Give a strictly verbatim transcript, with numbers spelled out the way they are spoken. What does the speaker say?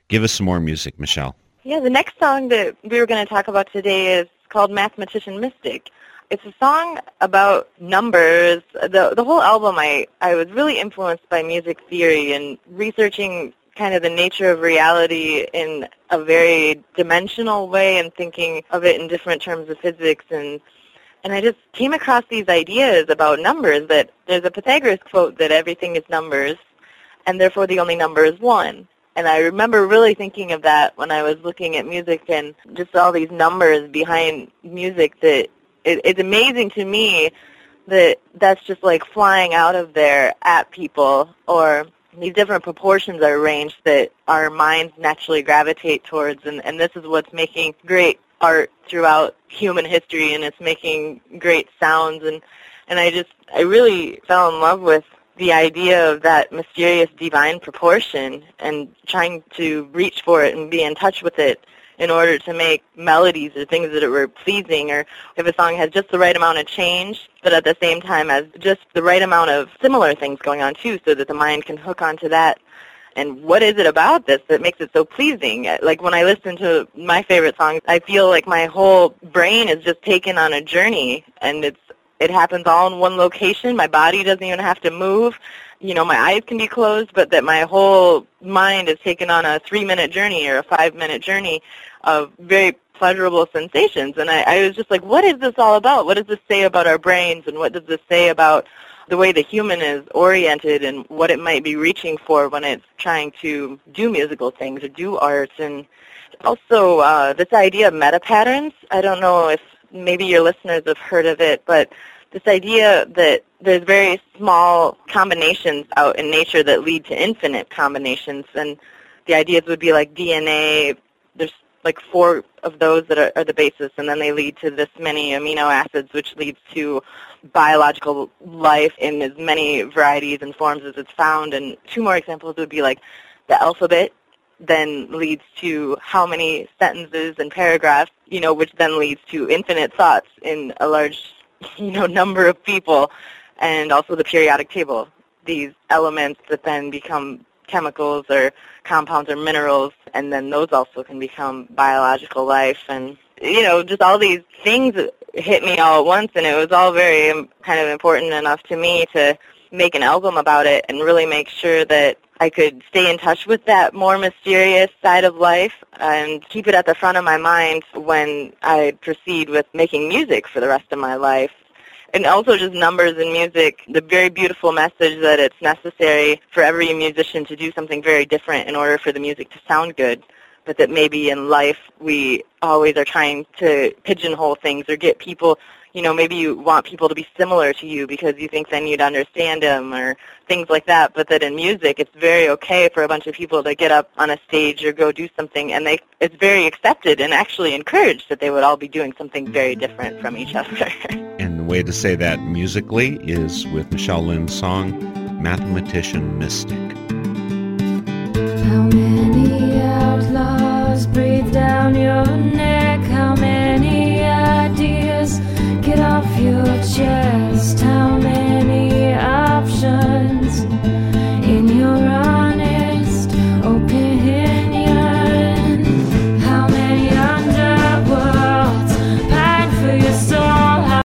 Give us some more music, Michelle. Yeah, the next song that we were going to talk about today is called Mathematician Mystic. It's a song about numbers. The the whole album, I, I was really influenced by music theory and researching kind of the nature of reality in a very dimensional way and thinking of it in different terms of physics. And and I just came across these ideas about numbers, that there's a Pythagoras quote that everything is numbers, and therefore the only number is one. And I remember really thinking of that when I was looking at music and just all these numbers behind music, that it, it's amazing to me that that's just like flying out of there at people, or these different proportions are arranged that our minds naturally gravitate towards, and, and this is what's making great art throughout human history, and it's making great sounds. And, and I just, I really fell in love with the idea of that mysterious divine proportion and trying to reach for it and be in touch with it in order to make melodies or things that were pleasing, or if a song has just the right amount of change, but at the same time has just the right amount of similar things going on too, so that the mind can hook onto that. And what is it about this that makes it so pleasing? Like when I listen to my favorite songs, I feel like my whole brain is just taken on a journey, and it's it happens all in one location. My body doesn't even have to move. You know, my eyes can be closed, but that my whole mind is taken on a three-minute journey or a five-minute journey of very pleasurable sensations. And I, I was just like, what is this all about? What does this say about our brains, and what does this say about the way the human is oriented and what it might be reaching for when it's trying to do musical things or do art? And also uh, this idea of meta patterns. I don't know if maybe your listeners have heard of it, but this idea that there's very small combinations out in nature that lead to infinite combinations, and the ideas would be like D N A, there's like four of those that are, are the basis, and then they lead to this many amino acids, which leads to biological life in as many varieties and forms as it's found. And two more examples would be like the alphabet then leads to how many sentences and paragraphs, you know, which then leads to infinite thoughts in a large, you know, number of people. And also the periodic table, these elements that then become chemicals or compounds or minerals, and then those also can become biological life. And, you know, just all these things hit me all at once, and it was all very um, kind of important enough to me to make an album about it and really make sure that I could stay in touch with that more mysterious side of life and keep it at the front of my mind when I proceed with making music for the rest of my life. And also just numbers in music, the very beautiful message that it's necessary for every musician to do something very different in order for the music to sound good, but that maybe in life we always are trying to pigeonhole things or get people, you know, maybe you want people to be similar to you because you think then you'd understand them or things like that, but that in music it's very okay for a bunch of people to get up on a stage or go do something, and they it's very accepted and actually encouraged that they would all be doing something very different from each other. And the way to say that musically is with Michelle Lynn's song, Mathematician Mystic. How